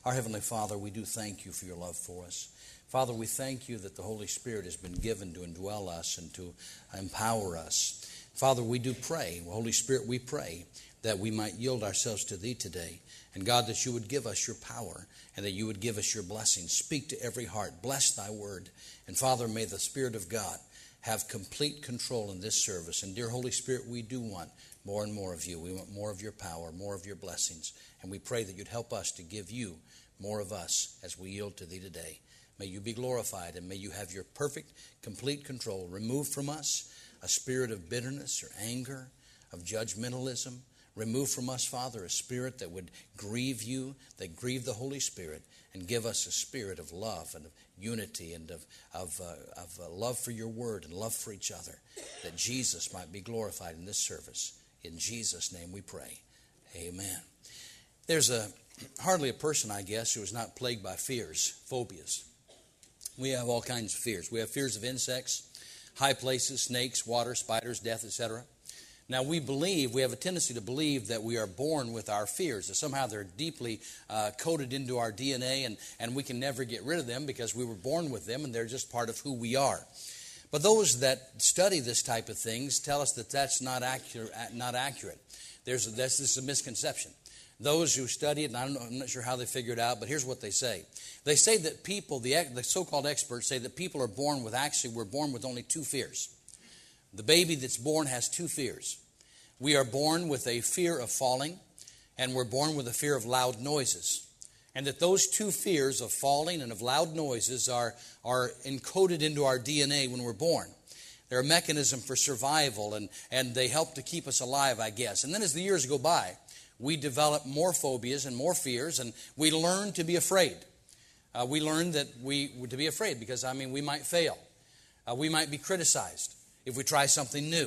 Our Heavenly Father, we do thank you for your love for us. Father, we thank you that the Holy Spirit has been given to indwell us and to empower us. Father, we do pray, Holy Spirit, we pray that we might yield ourselves to Thee today. And God, that you would give us your power and that you would give us your blessings. Speak to every heart. Bless thy word. And Father, may the Spirit of God have complete control in this service. And dear Holy Spirit, we do want more and more of you. We want more of your power, more of your blessings. And we pray that you'd help us to give you more of us as we yield to thee today. May you be glorified and may you have your perfect, complete control. Remove from us a spirit of bitterness or anger, of judgmentalism. Remove from us, Father, a spirit that would grieve you, that grieve the Holy Spirit, and give us a spirit of love and of unity and of love for your word and love for each other, that Jesus might be glorified in this service. In Jesus' name we pray. Amen. There's hardly a person, I guess, who is not plagued by fears, phobias. We have all kinds of fears. We have fears of insects, high places, snakes, water, spiders, death, etc. Now, we have a tendency to believe that we are born with our fears, that somehow they're deeply coded into our DNA and we can never get rid of them because we were born with them and they're just part of who we are. But those that study this type of things tell us that that's not accurate. This is a misconception. Those who study it, and I'm not sure how they figure it out, but here's what they say. They say that people, the so-called experts say that people are born with, we're born with only two fears. The baby that's born has two fears. We are born with a fear of falling, and we're born with a fear of loud noises. And that those two fears of falling and of loud noises are encoded into our DNA when we're born. They're a mechanism for survival, and they help to keep us alive, I guess. And then as the years go by, we develop more phobias and more fears, and we learn to be afraid. We learn to be afraid because, we might fail. We might be criticized if we try something new.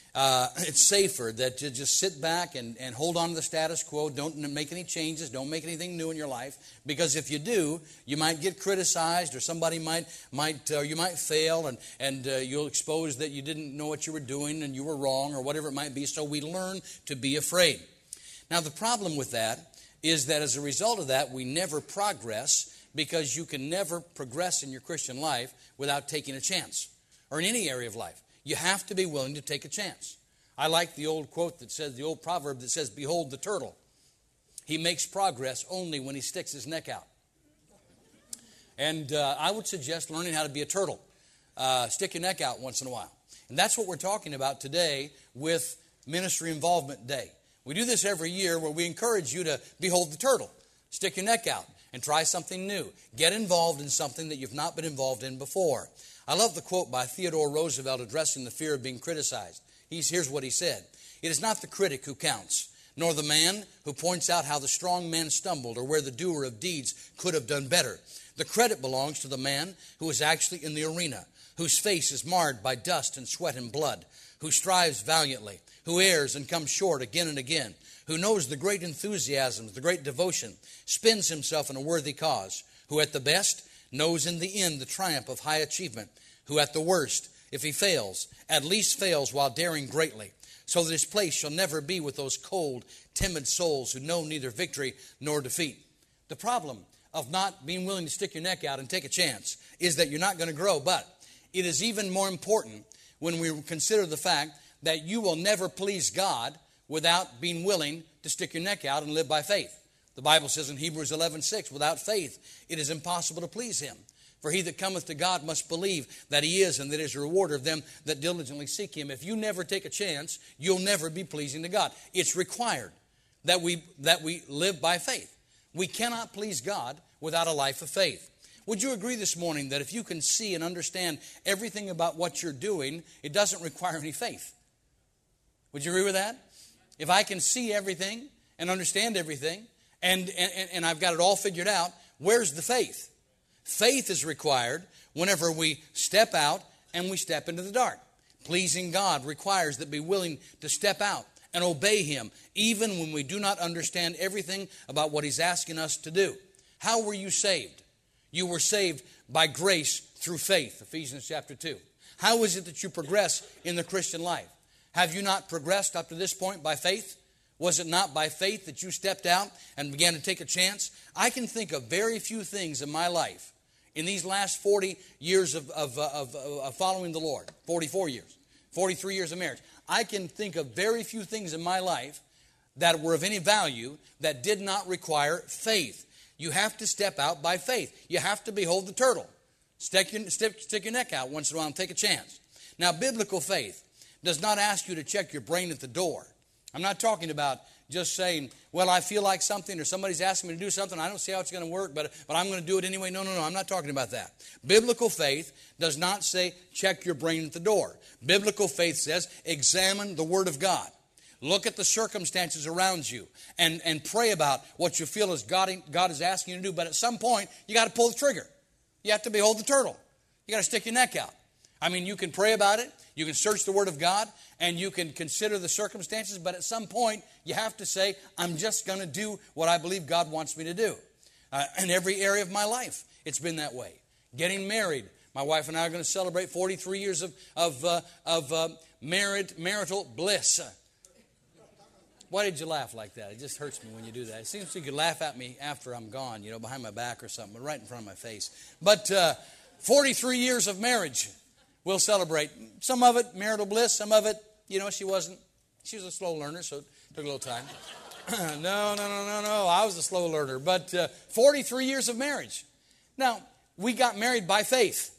It's safer that to just sit back and hold on to the status quo. Don't make any changes. Don't make anything new in your life. Because if you do, you might get criticized, or somebody you might fail, and you'll expose that you didn't know what you were doing and you were wrong, or whatever it might be. So we learn to be afraid. Now, the problem with that is that as a result of that, we never progress, because you can never progress in your Christian life without taking a chance, or in any area of life. You have to be willing to take a chance. I like the old quote that says, the old proverb that says, "Behold the turtle. He makes progress only when he sticks his neck out." And I would suggest learning how to be a turtle. Stick your neck out once in a while. And that's what we're talking about today with Ministry Involvement Day. We do this every year where we encourage you to behold the turtle. Stick your neck out and try something new. Get involved in something that you've not been involved in before. I love the quote by Theodore Roosevelt addressing the fear of being criticized. Here's what he said. "It is not the critic who counts, nor the man who points out how the strong man stumbled or where the doer of deeds could have done better. The credit belongs to the man who is actually in the arena, whose face is marred by dust and sweat and blood, who strives valiantly, who errs and comes short again and again, who knows the great enthusiasms, the great devotion, spends himself in a worthy cause, who at the best knows in the end the triumph of high achievement, who at the worst, if he fails, at least fails while daring greatly, so that his place shall never be with those cold, timid souls who know neither victory nor defeat." The problem of not being willing to stick your neck out and take a chance is that you're not going to grow, but it is even more important when we consider the fact that you will never please God without being willing to stick your neck out and live by faith. The Bible says in Hebrews 11:6, "Without faith it is impossible to please him. For he that cometh to God must believe that he is, and that he is a rewarder of them that diligently seek him." If you never take a chance, you'll never be pleasing to God. It's required that we live by faith. We cannot please God without a life of faith. Would you agree this morning that if you can see and understand everything about what you're doing, it doesn't require any faith? Would you agree with that? If I can see everything and understand everything, and I've got it all figured out, where's the faith? Faith is required whenever we step out and we step into the dark. Pleasing God requires that we be willing to step out and obey him, even when we do not understand everything about what he's asking us to do. How were you saved? You were saved by grace through faith, Ephesians chapter 2. How is it that you progress in the Christian life? Have you not progressed up to this point by faith? Was it not by faith that you stepped out and began to take a chance? I can think of very few things in my life in these last 40 years of following the Lord, 44 years, 43 years of marriage. I can think of very few things in my life that were of any value that did not require faith. You have to step out by faith. You have to behold the turtle. Stick your neck out once in a while and take a chance. Now, biblical faith does not ask you to check your brain at the door. I'm not talking about just saying, well, I feel like something, or somebody's asking me to do something. I don't see how it's going to work, but I'm going to do it anyway. No. I'm not talking about that. Biblical faith does not say check your brain at the door. Biblical faith says examine the Word of God. Look at the circumstances around you and pray about what you feel is God is asking you to do. But at some point, you got to pull the trigger. You have to behold the turtle. You got to stick your neck out. I mean, you can pray about it. You can search the Word of God, and you can consider the circumstances. But at some point, you have to say, I'm just going to do what I believe God wants me to do. In every area of my life, it's been that way. Getting married. My wife and I are going to celebrate 43 years of marital bliss. Why did you laugh like that? It just hurts me when you do that. It seems you could laugh at me after I'm gone, behind my back or something, but right in front of my face. But 43 years of marriage we'll celebrate. Some of it, marital bliss. Some of it, she was a slow learner, so it took a little time. No. I was a slow learner. But 43 years of marriage. Now, we got married by faith.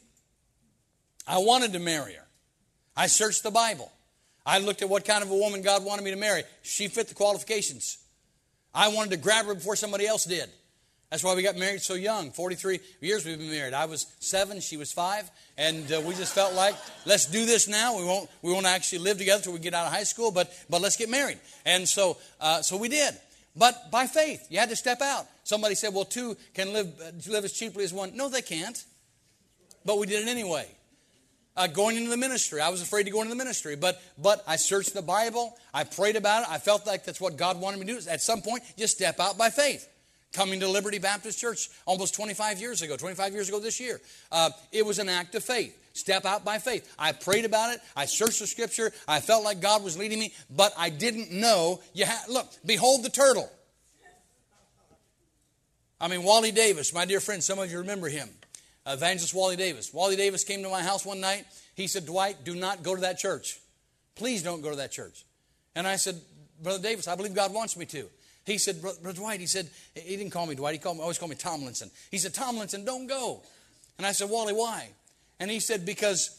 I wanted to marry her. I searched the Bible. I looked at what kind of a woman God wanted me to marry. She fit the qualifications. I wanted to grab her before somebody else did. That's why we got married so young. 43 years we've been married. I was 7, she was 5, and we just felt like, let's do this now. We won't actually live together till we get out of high school, but let's get married. And so we did. But by faith, you had to step out. Somebody said, well, 2 can live as cheaply as 1. No, they can't. But we did it anyway. Going into the ministry. I was afraid to go into the ministry, but I searched the Bible. I prayed about it. I felt like that's what God wanted me to do. At some point, you step out by faith. Coming to Liberty Baptist Church almost 25 years ago this year. It was an act of faith. Step out by faith. I prayed about it. I searched the Scripture. I felt like God was leading me, but I didn't know. Look, behold the turtle. Wally Davis, my dear friend, some of you remember him. Evangelist Wally Davis. Wally Davis came to my house one night. He said, Dwight, do not go to that church. Please don't go to that church. And I said, Brother Davis, I believe God wants me to. He said, Brother Dwight, he didn't call me Dwight. Always called me Tomlinson. He said, Tomlinson, don't go. And I said, Wally, why? And he said, because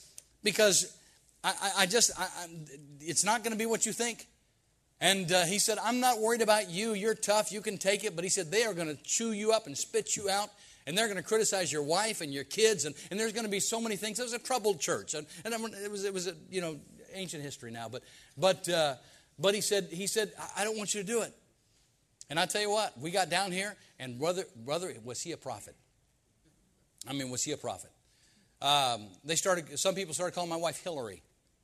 it's not going to be what you think. And he said, I'm not worried about you. You're tough. You can take it. But he said, they are going to chew you up and spit you out. And they're going to criticize your wife and your kids. And there's going to be so many things. It was a troubled church. And it was ancient history now. But he said, I don't want you to do it. And I tell you what, we got down here, and brother, was he a prophet? Was he a prophet? Some people started calling my wife Hillary.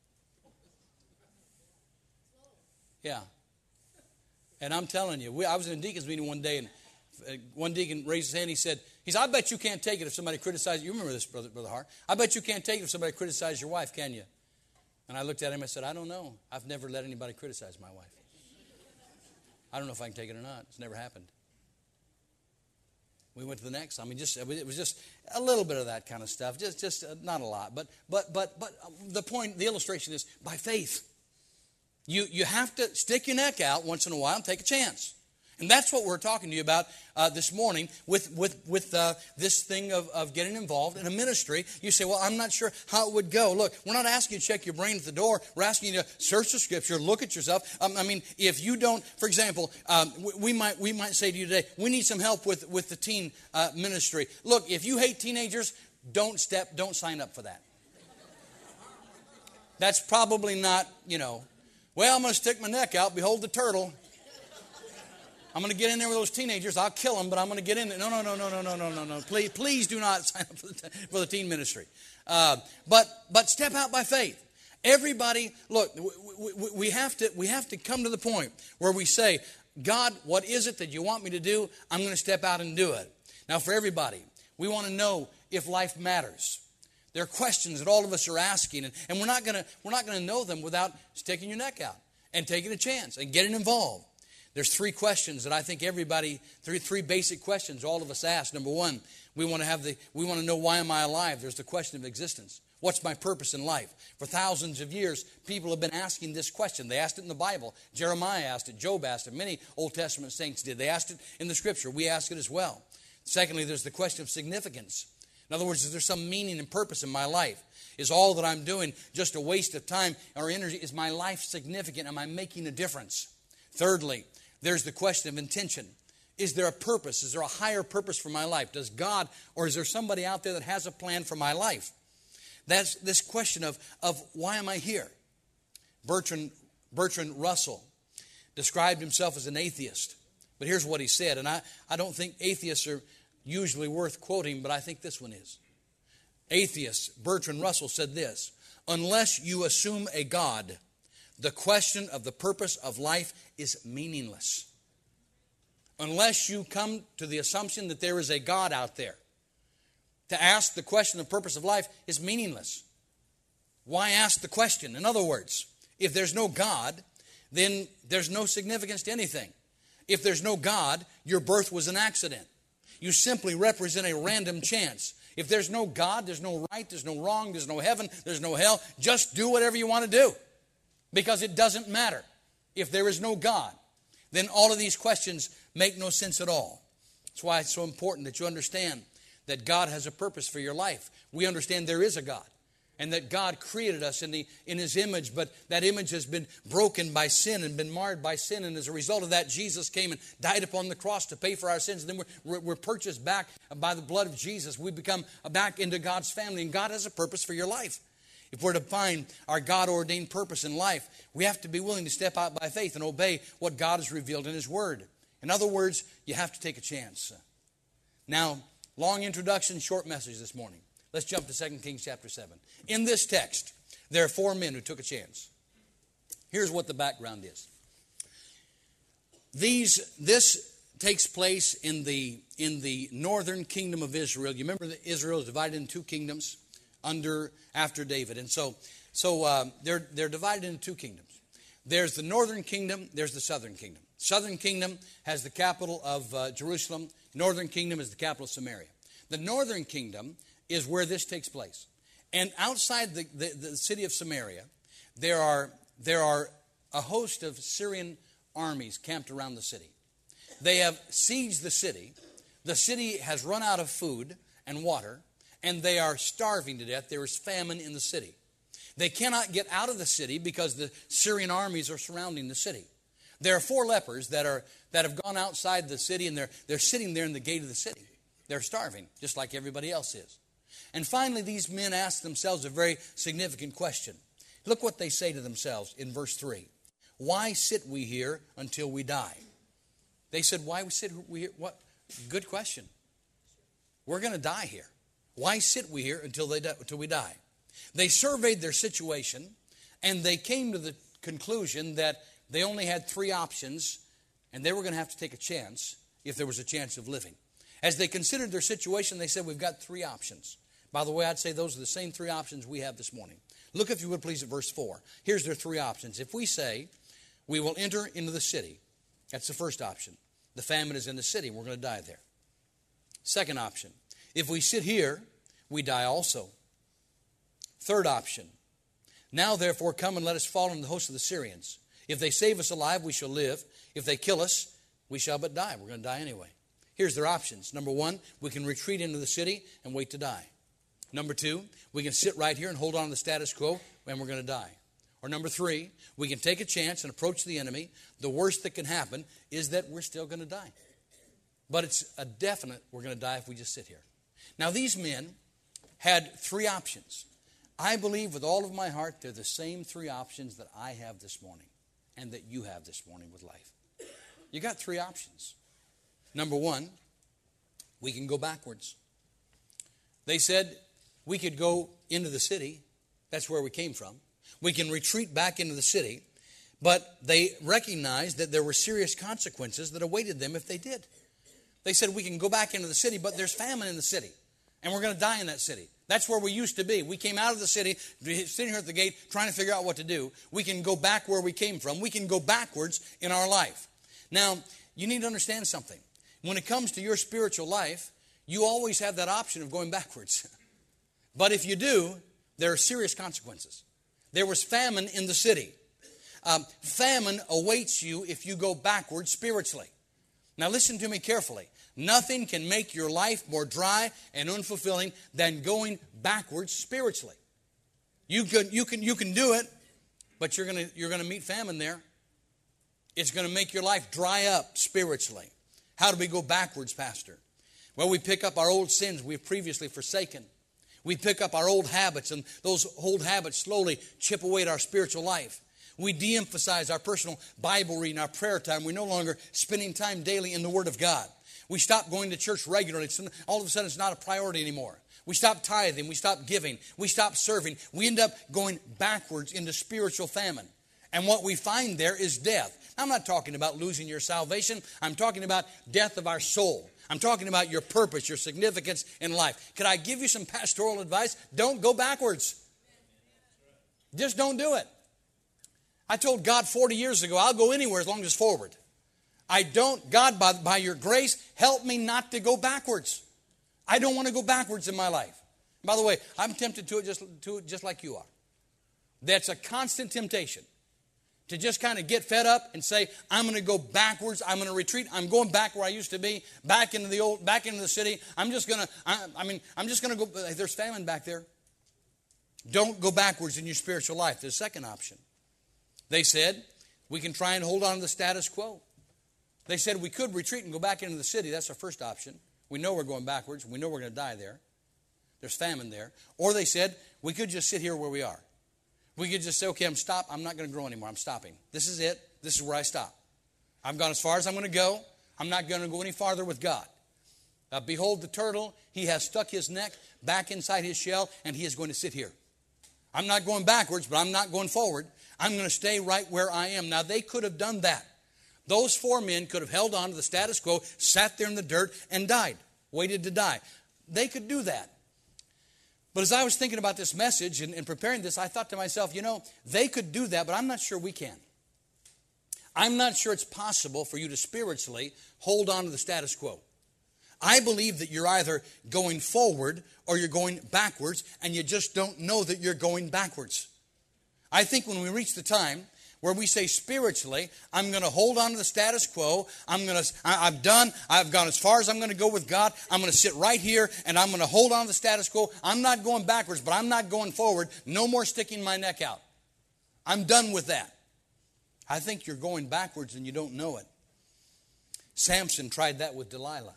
Yeah. And I'm telling you, I was in a deacon's meeting one day, and one deacon raised his hand. He said, I bet you can't take it if somebody criticizes you. You remember this, Brother Hart. I bet you can't take it if somebody criticizes your wife, can you? And I looked at him and I said, I don't know. I've never let anybody criticize my wife. I don't know if I can take it or not. It's never happened. We went to the next. It was just a little bit of that kind of stuff. Just not a lot. But the point, the illustration is by faith. You have to stick your neck out once in a while and take a chance. And that's what we're talking to you about this morning with this thing of getting involved in a ministry. You say, well, I'm not sure how it would go. Look, we're not asking you to check your brain at the door. We're asking you to search the Scripture, look at yourself. If you don't, for example, we might say to you today, we need some help with the teen ministry. Look, if you hate teenagers, don't sign up for that. That's probably not, well, I'm going to stick my neck out, behold the turtle. I'm going to get in there with those teenagers. I'll kill them, but I'm going to get in there. No. Please do not sign up for the teen ministry. But step out by faith. Everybody, look, we have to come to the point where we say, God, what is it that you want me to do? I'm going to step out and do it. Now, for everybody, we want to know if life matters. There are questions that all of us are asking, and we're not going to know them without sticking your neck out and taking a chance and getting involved. There's three questions that I think everybody, three basic questions all of us ask. Number one, we want to know, why am I alive? There's the question of existence. What's my purpose in life? For thousands of years, people have been asking this question. They asked it in the Bible. Jeremiah asked it. Job asked it. Many Old Testament saints did. They asked it in the Scripture. We ask it as well. Secondly, there's the question of significance. In other words, is there some meaning and purpose in my life? Is all that I'm doing just a waste of time or energy? Is my life significant? Am I making a difference? Thirdly, there's the question of intention. Is there a purpose? Is there a higher purpose for my life? Does God, or is there somebody out there that has a plan for my life? That's this question of why am I here? Bertrand Russell described himself as an atheist. But here's what he said, and I don't think atheists are usually worth quoting, but I think this one is. Atheist Bertrand Russell said this: unless you assume a God, the question of the purpose of life is meaningless. Unless you come to the assumption that there is a God out there, to ask the question of the purpose of life is meaningless. Why ask the question? In other words, if there's no God, then there's no significance to anything. If there's no God, your birth was an accident. You simply represent a random chance. If there's no God, there's no right, there's no wrong, there's no heaven, there's no hell. Just do whatever you want to do, because it doesn't matter. If there is no God, then all of these questions make no sense at all. That's why it's so important that you understand that God has a purpose for your life. We understand there is a God, and that God created us in His image, but that image has been broken by sin and been marred by sin, and as a result of that, Jesus came and died upon the cross to pay for our sins, and then we're purchased back by the blood of Jesus. We become back into God's family, and God has a purpose for your life. If we're to find our God-ordained purpose in life, we have to be willing to step out by faith and obey what God has revealed in His Word. In other words, you have to take a chance. Now, long introduction, short message this morning. Let's jump to 2 Kings chapter 7. In this text, there are 4 men who took a chance. Here's what the background is. This takes place in the northern kingdom of Israel. You remember that Israel is divided into 2 kingdoms after David. And so they're divided into 2 kingdoms. There's the northern kingdom, there's the southern kingdom. Southern kingdom has the capital of Jerusalem. Northern kingdom is the capital of Samaria. The northern kingdom is where this takes place. And outside the city of Samaria, there are a host of Syrian armies camped around the city. They have sieged the city. The city has run out of food and water, and they are starving to death. There is famine in the city. They cannot get out of the city because the Syrian armies are surrounding the city. There are 4 lepers that have gone outside the city, and they're sitting there in the gate of the city. They're starving, just like everybody else is. And finally, these men ask themselves a very significant question. Look what they say to themselves in verse 3. Why sit we here until we die? They said, why sit we here? What? Good question. We're going to die here. Why sit we here until we die? They surveyed their situation, and they came to the conclusion that they only had 3 options, and they were going to have to take a chance if there was a chance of living. As they considered their situation, they said, we've got 3 options. By the way, I'd say those are the same 3 options we have this morning. Look, if you would please, at verse 4. Here's their 3 options. If we say, we will enter into the city, that's the first option. The famine is in the city, we're going to die there. Second option, if we sit here, we die also. Third option, now therefore come and let us fall into the host of the Syrians. If they save us alive, we shall live. If they kill us, we shall but die. We're going to die anyway. Here's their options. Number 1, we can retreat into the city and wait to die. Number 2, we can sit right here and hold on to the status quo, and we're going to die. Or number 3, we can take a chance and approach the enemy. The worst that can happen is that we're still going to die. But it's a definite we're going to die if we just sit here. Now, these men had 3 options. I believe with all of my heart they're the same 3 options that I have this morning and that you have this morning with life. You got 3 options. Number 1, we can go backwards. They said we could go into the city. That's where we came from. We can retreat back into the city. But they recognized that there were serious consequences that awaited them if they did. They said we can go back into the city, but there's famine in the city. And we're going to die in that city. That's where we used to be. We came out of the city, sitting here at the gate, trying to figure out what to do. We can go back where we came from. We can go backwards in our life. Now, you need to understand something. When it comes to your spiritual life, you always have that option of going backwards. But if you do, there are serious consequences. There was famine in the city. Famine awaits you if you go backwards spiritually. Now listen to me carefully. Nothing can make your life more dry and unfulfilling than going backwards spiritually. You can do it, but you're gonna meet famine there. It's going to make your life dry up spiritually. How do we go backwards, Pastor? Well, we pick up our old sins we've previously forsaken. We pick up our old habits, and those old habits slowly chip away at our spiritual life. We de-emphasize our personal Bible reading, our prayer time. We're no longer spending time daily in the Word of God. We stop going to church regularly. All of a sudden, it's not a priority anymore. We stop tithing. We stop giving. We stop serving. We end up going backwards into spiritual famine. And what we find there is death. I'm not talking about losing your salvation. I'm talking about death of our soul. I'm talking about your purpose, your significance in life. Could I give you some pastoral advice? Don't go backwards. Just don't do it. I told God 40 years ago, I'll go anywhere as long as it's forward. God, by your grace, help me not to go backwards. I don't want to go backwards in my life. By the way, I'm tempted to it just like you are. That's a constant temptation. To just kind of get fed up and say, I'm going to go backwards. I'm going to retreat. I'm going back where I used to be, back into the city. I'm just going to go. There's famine back there. Don't go backwards in your spiritual life. There's a second option. They said, we can try and hold on to the status quo. They said we could retreat and go back into the city. That's our first option. We know we're going backwards. We know we're going to die there. There's famine there. Or they said, we could just sit here where we are. We could just say, okay, I'm not going to grow anymore. I'm stopping. This is it. This is where I stop. I've gone as far as I'm going to go. I'm not going to go any farther with God. Behold the turtle. He has stuck his neck back inside his shell, and he is going to sit here. I'm not going backwards, but I'm not going forward. I'm going to stay right where I am. Now, they could have done that. Those 4 men could have held on to the status quo, sat there in the dirt, and died, waited to die. They could do that. But as I was thinking about this message and preparing this, I thought to myself, they could do that, but I'm not sure we can. I'm not sure it's possible for you to spiritually hold on to the status quo. I believe that you're either going forward or you're going backwards, and you just don't know that you're going backwards. I think when we reach the time where we say spiritually, I'm going to hold on to the status quo. I've gone as far as I'm going to go with God. I'm going to sit right here and I'm going to hold on to the status quo. I'm not going backwards, but I'm not going forward. No more sticking my neck out. I'm done with that. I think you're going backwards and you don't know it. Samson tried that with Delilah.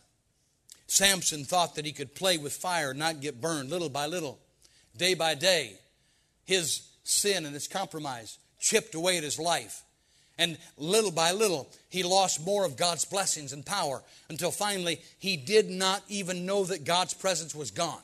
Samson thought that he could play with fire and not get burned little by little, day by day. His sin and his compromise chipped away at his life. And little by little, he lost more of God's blessings and power until finally he did not even know that God's presence was gone.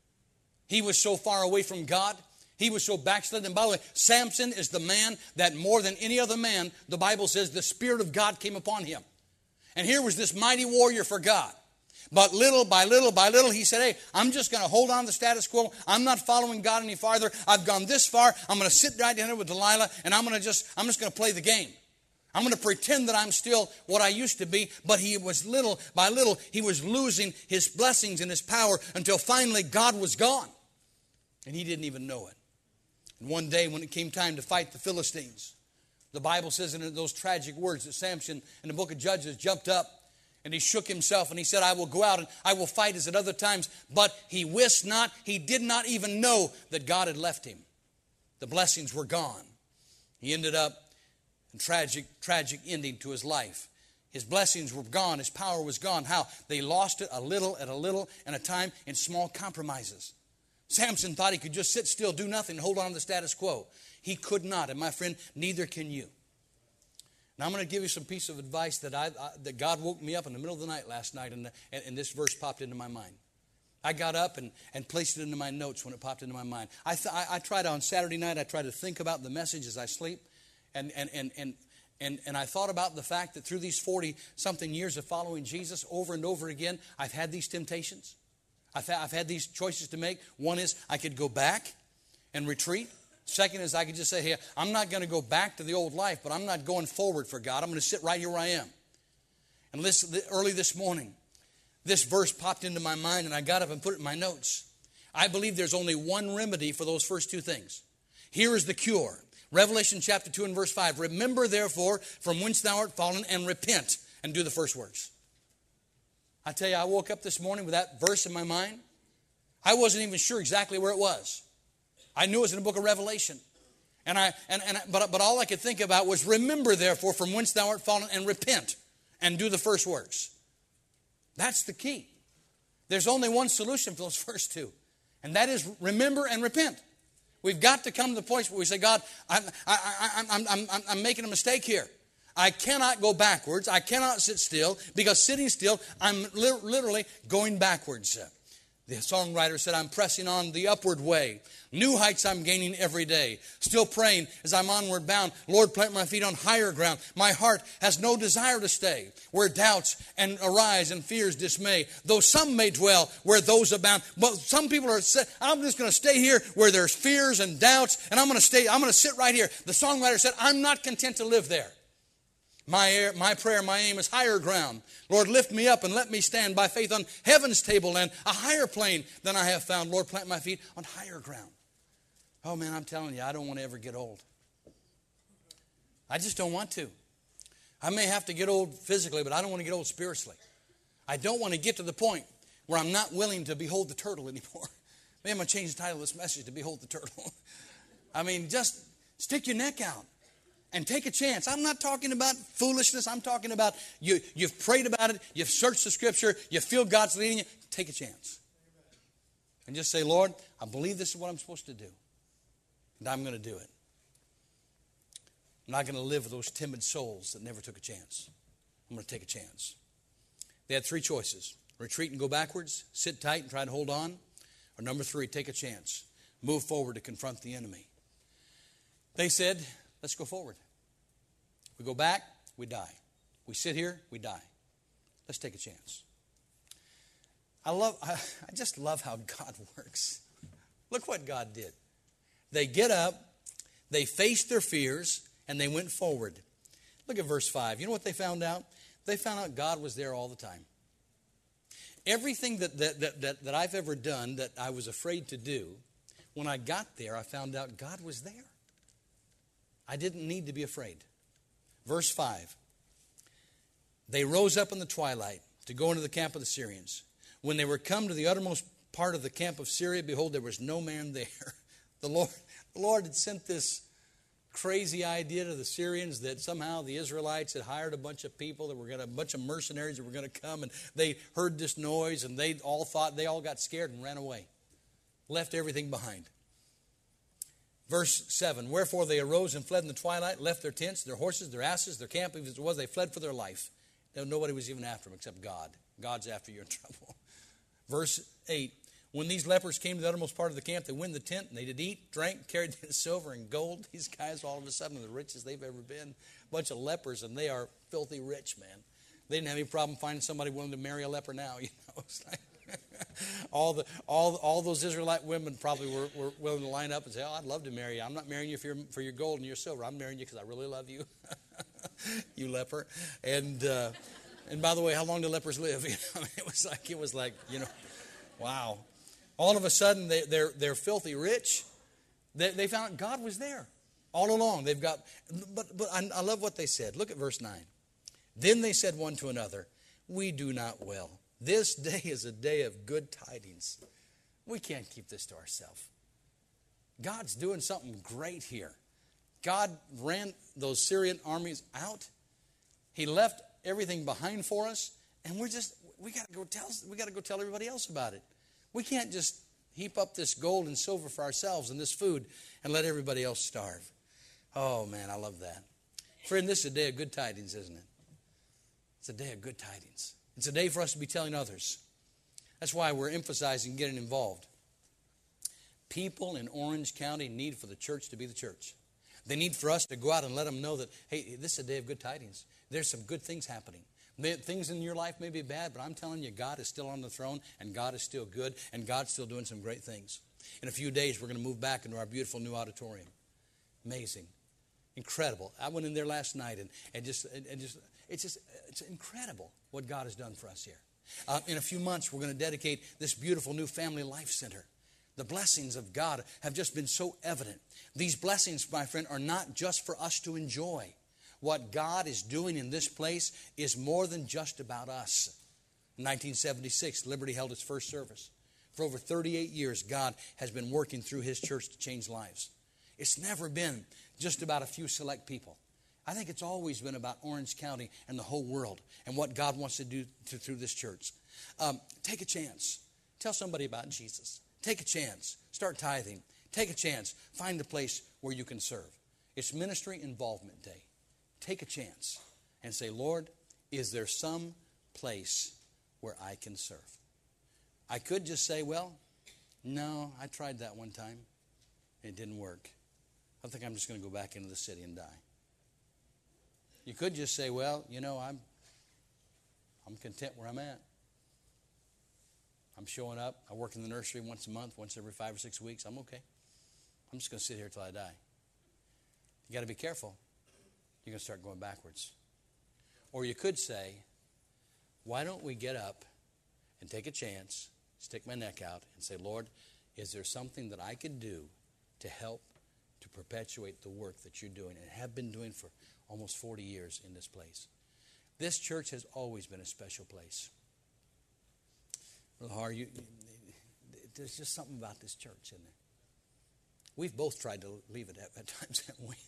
He was so far away from God. He was so backslidden. And by the way, Samson is the man that more than any other man, the Bible says, the Spirit of God came upon him. And here was this mighty warrior for God. But little by little by little, he said, hey, I'm just going to hold on to the status quo. I'm not following God any farther. I've gone this far. I'm going to sit right down here with Delilah, and I'm just going to play the game. I'm going to pretend that I'm still what I used to be. But he was little by little, he was losing his blessings and his power until finally God was gone. And he didn't even know it. And one day when it came time to fight the Philistines, the Bible says in those tragic words that Samson in the book of Judges jumped up and he shook himself and he said, I will go out and I will fight as at other times. But he wist not, he did not even know that God had left him. The blessings were gone. He ended up in tragic ending to his life. His blessings were gone. His power was gone. How? They lost it a little at a time in small compromises. Samson thought he could just sit still, do nothing, hold on to the status quo. He could not. And my friend, neither can you. Now I'm going to give you some piece of advice that God woke me up in the middle of the night last night, and this verse popped into my mind. I got up and placed it into my notes when it popped into my mind. I tried on Saturday night, I tried to think about the message as I sleep, and I thought about the fact that through these 40-something years of following Jesus, over and over again, I've had these temptations. I've had these choices to make. One is I could go back and retreat. Second is I could just say, hey, I'm not going to go back to the old life, but I'm not going forward for God. I'm going to sit right here where I am. And listen, early this morning, this verse popped into my mind, and I got up and put it in my notes. I believe there's only one remedy for those first two things. Here is the cure. Revelation chapter 2 and verse 5. Remember, therefore, from whence thou art fallen, and repent, and do the first works. I tell you, I woke up this morning with that verse in my mind. I wasn't even sure exactly where it was. I knew it was in the book of Revelation. But all I could think about was, remember, therefore, from whence thou art fallen, and repent, and do the first works. That's the key. There's only one solution for those first two, and that is remember and repent. We've got to come to the point where we say, God, I'm making a mistake here. I cannot go backwards. I cannot sit still, because sitting still, I'm literally going backwards. The songwriter said, I'm pressing on the upward way. New heights I'm gaining every day. Still praying as I'm onward bound. Lord, plant my feet on higher ground. My heart has no desire to stay where doubts and arise and fears dismay. Though some may dwell where those abound. But some people are saying, I'm just going to stay here where there's fears and doubts, and I'm going to sit right here. The songwriter said, I'm not content to live there. My prayer, my aim is higher ground. Lord, lift me up and let me stand by faith on heaven's tableland, a higher plane than I have found. Lord, plant my feet on higher ground. Oh, man, I'm telling you, I don't want to ever get old. I just don't want to. I may have to get old physically, but I don't want to get old spiritually. I don't want to get to the point where I'm not willing to behold the turtle anymore. Maybe I'm going to change the title of this message to Behold the Turtle. I mean, just stick your neck out. And take a chance. I'm not talking about foolishness. I'm talking about you've prayed about it. You've searched the Scripture. You feel God's leading you. Take a chance. And just say, Lord, I believe this is what I'm supposed to do. And I'm going to do it. I'm not going to live with those timid souls that never took a chance. I'm going to take a chance. They had three choices. Retreat and go backwards. Sit tight and try to hold on. Or number three, take a chance. Move forward to confront the enemy. They said, let's go forward. We go back, we die. We sit here, we die. Let's take a chance. I just love how God works. Look what God did. They get up, they faced their fears, and they went forward. Look at verse 5. You know what they found out? They found out God was there all the time. Everything that I've ever done that I was afraid to do, when I got there, I found out God was there. I didn't need to be afraid. Verse 5. They rose up in the twilight to go into the camp of the Syrians. When they were come to the uttermost part of the camp of Syria, behold, there was no man there. The Lord had sent this crazy idea to the Syrians that somehow the Israelites had hired a bunch of people a bunch of mercenaries that were going to come, and they heard this noise, and they all got scared and ran away. Left everything behind. Verse 7, wherefore they arose and fled in the twilight, left their tents, their horses, their asses, their camp, if it was, they fled for their life. Nobody was even after them except God. God's after you in trouble. Verse 8, when these lepers came to the uttermost part of the camp, they went in the tent, and they did eat, drank, carried silver and gold. These guys all of a sudden are the richest they've ever been. A bunch of lepers, and they are filthy rich, man. They didn't have any problem finding somebody willing to marry a leper now. You know, it's like all those Israelite women probably were willing to line up and say, oh, I'd love to marry you. I'm not marrying you for your gold and your silver. I'm marrying you because I really love you, you leper. And by the way, how long do lepers live? You know, it was like, you know, wow. All of a sudden, they're filthy rich. They found God was there all along. But I love what they said. Look at verse 9. Then they said one to another, we do not well. This day is a day of good tidings. We can't keep this to ourselves. God's doing something great here. God ran those Syrian armies out. He left everything behind for us, and we got to go tell everybody else about it. We can't just heap up this gold and silver for ourselves and this food and let everybody else starve. Oh man, I love that. Friend, this is a day of good tidings, isn't it? It's a day of good tidings. It's a day for us to be telling others. That's why we're emphasizing getting involved. People in Orange County need for the church to be the church. They need for us to go out and let them know that, hey, this is a day of good tidings. There's some good things happening. Things in your life may be bad, but I'm telling you, God is still on the throne, and God is still good, and God's still doing some great things. In a few days, we're going to move back into our beautiful new auditorium. Amazing. Incredible. I went in there last night, and it's incredible what God has done for us here. In a few months, we're going to dedicate this beautiful new Family Life Center. The blessings of God have just been so evident. These blessings, my friend, are not just for us to enjoy. What God is doing in this place is more than just about us. In 1976, Liberty held its first service. For over 38 years, God has been working through His church to change lives. It's never been just about a few select people. I think it's always been about Orange County and the whole world and what God wants to do through this church. Take a chance. Tell somebody about Jesus. Take a chance. Start tithing. Take a chance. Find a place where you can serve. It's Ministry Involvement Day. Take a chance and say, Lord, is there some place where I can serve? I could just say, well, no, I tried that one time. It didn't work. I think I'm just going to go back into the city and die. You could just say, well, you know, I'm content where I'm at. I'm showing up. I work in the nursery once a month, once every 5 or 6 weeks. I'm okay. I'm just going to sit here till I die. You got to be careful. You're going to start going backwards. Or you could say, why don't we get up and take a chance, stick my neck out, and say, Lord, is there something that I could do to help to perpetuate the work that you're doing and have been doing for almost 40 years in this place? This church has always been a special place. Brother Har, there's just something about this church, isn't there? We've both tried to leave it at times, haven't we?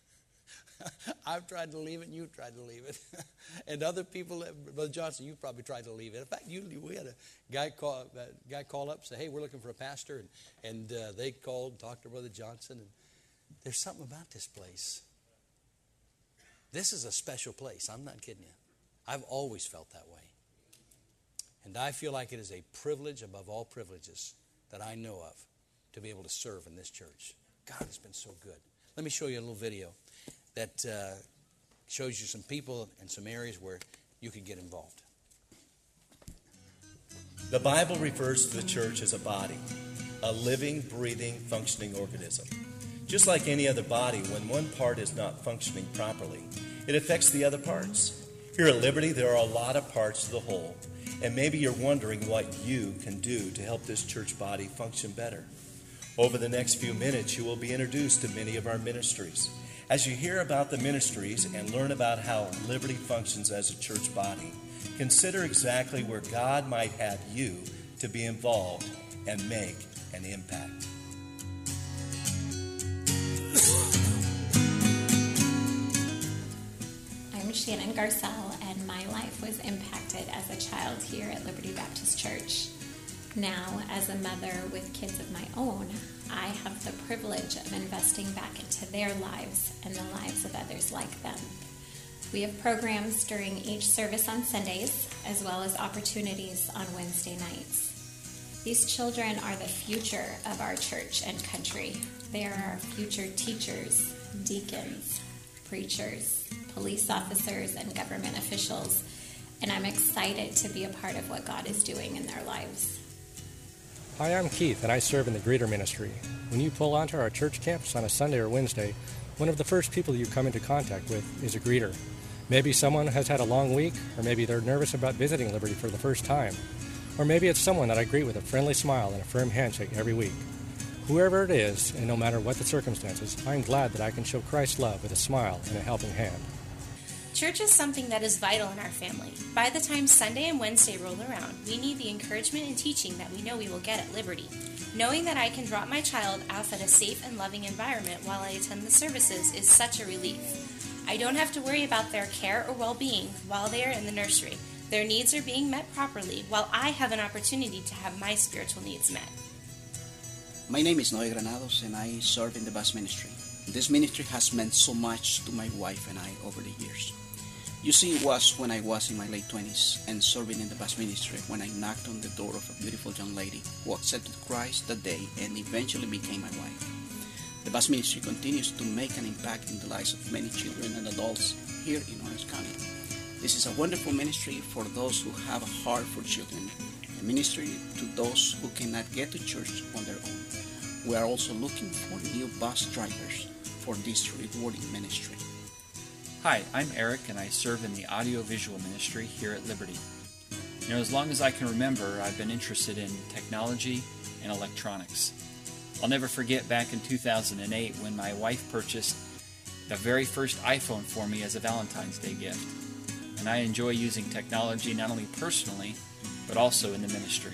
I've tried to leave it, and you've tried to leave it. And other people, Brother Johnson, you've probably tried to leave it. In fact, we had a guy call up and say, hey, we're looking for a pastor. And they called and talked to Brother Johnson. And there's something about this place. This is a special place. I'm not kidding you. I've always felt that way. And I feel like it is a privilege above all privileges that I know of to be able to serve in this church. God has been so good. Let me show you a little video that shows you some people and some areas where you can get involved. The Bible refers to the church as a body, a living, breathing, functioning organism. Just like any other body, when one part is not functioning properly, it affects the other parts. Here at Liberty, there are a lot of parts to the whole, and maybe you're wondering what you can do to help this church body function better. Over the next few minutes, you will be introduced to many of our ministries. As you hear about the ministries and learn about how Liberty functions as a church body, consider exactly where God might have you to be involved and make an impact. I'm Shannon Garcelle, and my life was impacted as a child here at Liberty Baptist Church. Now, as a mother with kids of my own, I have the privilege of investing back into their lives and the lives of others like them. We have programs during each service on Sundays, as well as opportunities on Wednesday nights. These children are the future of our church and country. They are our future teachers, deacons, preachers, police officers, and government officials, and I'm excited to be a part of what God is doing in their lives. Hi, I'm Keith, and I serve in the greeter ministry. When you pull onto our church campus on a Sunday or Wednesday, one of the first people you come into contact with is a greeter. Maybe someone has had a long week, or maybe they're nervous about visiting Liberty for the first time. Or maybe it's someone that I greet with a friendly smile and a firm handshake every week. Whoever it is, and no matter what the circumstances, I'm glad that I can show Christ's love with a smile and a helping hand. Church is something that is vital in our family. By the time Sunday and Wednesday roll around, we need the encouragement and teaching that we know we will get at Liberty. Knowing that I can drop my child off at a safe and loving environment while I attend the services is such a relief. I don't have to worry about their care or well-being while they are in the nursery. Their needs are being met properly, while I have an opportunity to have my spiritual needs met. My name is Noe Granados, and I serve in the bus ministry. This ministry has meant so much to my wife and I over the years. You see, it was when I was in my late 20s and serving in the bus ministry when I knocked on the door of a beautiful young lady who accepted Christ that day and eventually became my wife. The bus ministry continues to make an impact in the lives of many children and adults here in Orange County. This is a wonderful ministry for those who have a heart for children, a ministry to those who cannot get to church on their own. We are also looking for new bus drivers for this rewarding ministry. Hi, I'm Eric, and I serve in the audiovisual ministry here at Liberty. As long as I can remember, I've been interested in technology and electronics. I'll never forget back in 2008 when my wife purchased the very first iPhone for me as a Valentine's Day gift. And I enjoy using technology not only personally, but also in the ministry.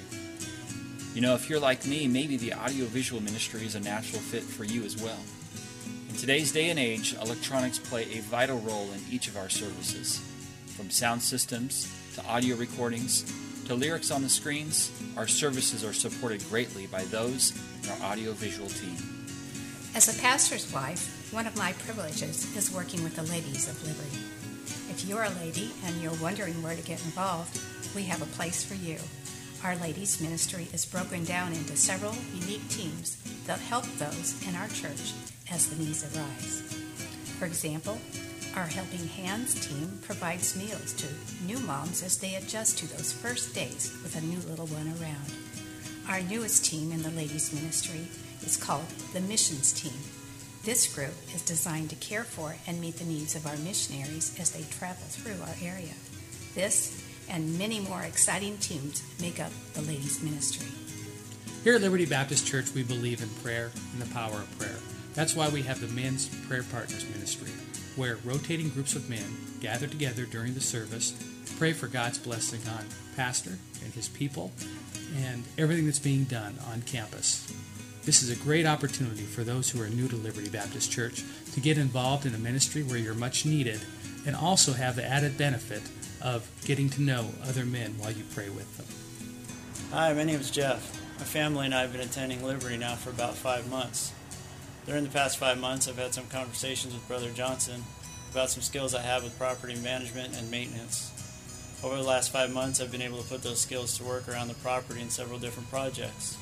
If you're like me, maybe the audiovisual ministry is a natural fit for you as well. In today's day and age, electronics play a vital role in each of our services. From sound systems, to audio recordings, to lyrics on the screens, our services are supported greatly by those in our audiovisual team. As a pastor's wife, one of my privileges is working with the ladies of Liberty. If you're a lady and you're wondering where to get involved, we have a place for you. Our ladies' ministry is broken down into several unique teams that help those in our church as the needs arise. For example, our Helping Hands team provides meals to new moms as they adjust to those first days with a new little one around. Our newest team in the ladies' ministry is called the Missions Team. This group is designed to care for and meet the needs of our missionaries as they travel through our area. This and many more exciting teams make up the ladies' ministry. Here at Liberty Baptist Church, we believe in prayer and the power of prayer. That's why we have the Men's Prayer Partners Ministry, where rotating groups of men gather together during the service to pray for God's blessing on pastor and his people and everything that's being done on campus. This is a great opportunity for those who are new to Liberty Baptist Church to get involved in a ministry where you're much needed and also have the added benefit of getting to know other men while you pray with them. Hi, my name is Jeff. My family and I have been attending Liberty now for about 5 months. During the past 5 months, I've had some conversations with Brother Johnson about some skills I have with property management and maintenance. Over the last 5 months, I've been able to put those skills to work around the property in several different projects.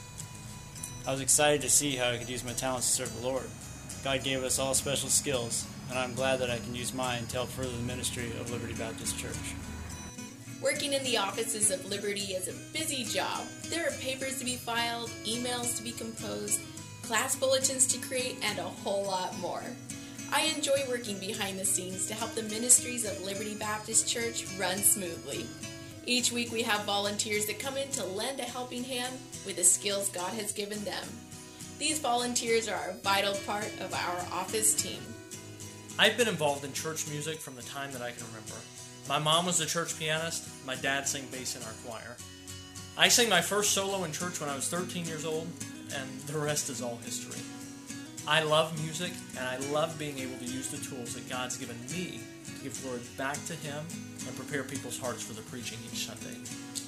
I was excited to see how I could use my talents to serve the Lord. God gave us all special skills, and I'm glad that I can use mine to help further the ministry of Liberty Baptist Church. Working in the offices of Liberty is a busy job. There are papers to be filed, emails to be composed, class bulletins to create, and a whole lot more. I enjoy working behind the scenes to help the ministries of Liberty Baptist Church run smoothly. Each week we have volunteers that come in to lend a helping hand with the skills God has given them. These volunteers are a vital part of our office team. I've been involved in church music from the time that I can remember. My mom was the church pianist, my dad sang bass in our choir. I sang my first solo in church when I was 13 years old, and the rest is all history. I love music, and I love being able to use the tools that God's given me to give glory back to Him and prepare people's hearts for the preaching each Sunday.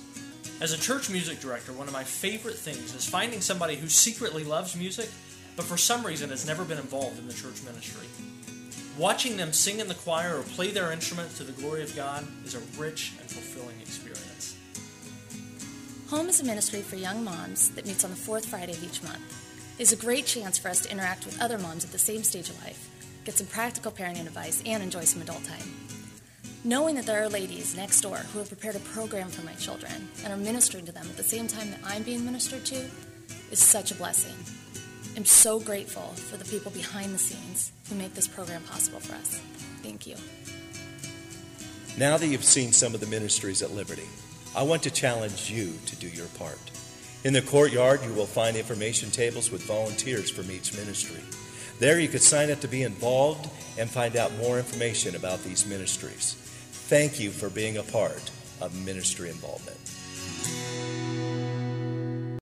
As a church music director, one of my favorite things is finding somebody who secretly loves music, but for some reason has never been involved in the church ministry. Watching them sing in the choir or play their instruments to the glory of God is a rich and fulfilling experience. Home is a ministry for young moms that meets on the fourth Friday of each month. It is a great chance for us to interact with other moms at the same stage of life, get some practical parenting advice, and enjoy some adult time. Knowing that there are ladies next door who have prepared a program for my children and are ministering to them at the same time that I'm being ministered to is such a blessing. I'm so grateful for the people behind the scenes who make this program possible for us. Thank you. Now that you've seen some of the ministries at Liberty, I want to challenge you to do your part. In the courtyard, you will find information tables with volunteers from each ministry. There you could sign up to be involved and find out more information about these ministries. Thank you for being a part of ministry involvement.